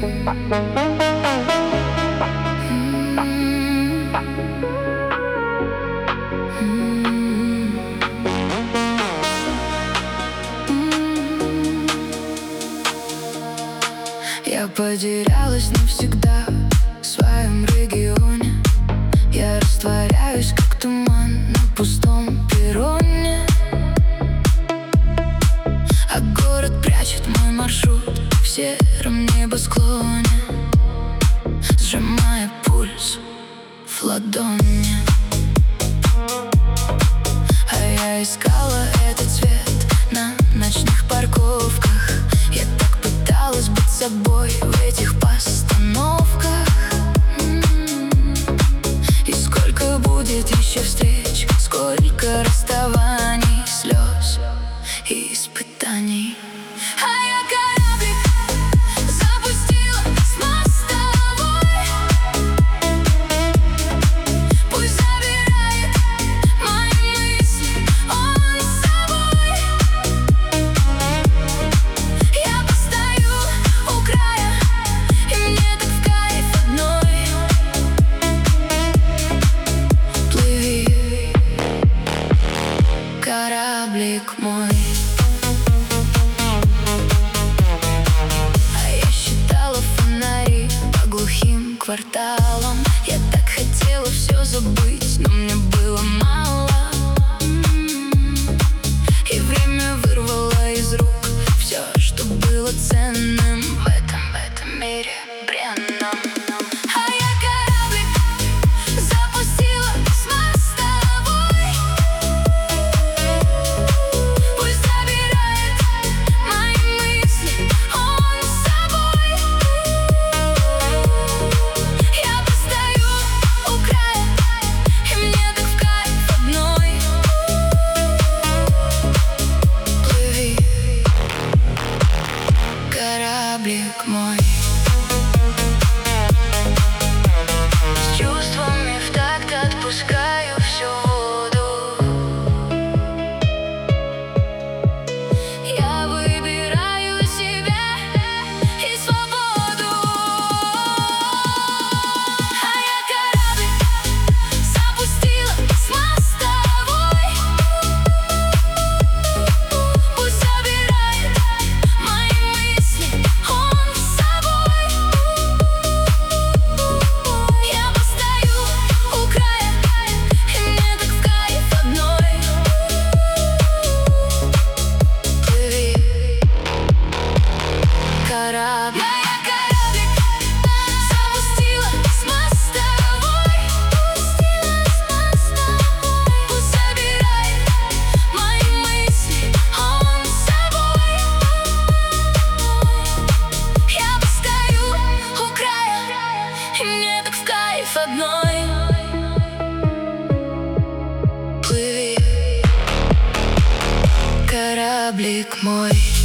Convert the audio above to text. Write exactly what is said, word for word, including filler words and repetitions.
Я потерялась навсегда в своем регионе. Я растворяюсь, как туман на пустом перроне. А город прячет мой маршрут в сером небосклоне, сжимая пульс в ладони. А я искала этот цвет на ночных парковках. Я так пыталась быть собой в этих постановках. И сколько будет еще встреч, сколько расставаний, слез и испытаний. А я кораблик запустила с мостовой. Пусть забирает мои мысли он с собой. Я постою у края, и мне так в кайф одной. Плыви, кораблик мой. Глухим кварталом я так хотела все забыть, но мне было мало. И время вырвало из рук все, что было ценным в этом, в этом мире бренном. А я кораблик запустила с мостовой. Пусть забирает мои мысли он с собой. Кораблик мой. С чувствами в такт отпускаю всю воду. Я выбираю себя и свободу. А я кораблик запустила с мостовой. Пусть забирает мои мысли он с собой. Я постою у края, и мне так в кайф одной. Плыви, кораблик. Я кораблик запустила с мостовой. Пусть забирает мои мысли он с собой. Я постою у края, и мне так в кайф одной. Плыви, кораблик мой.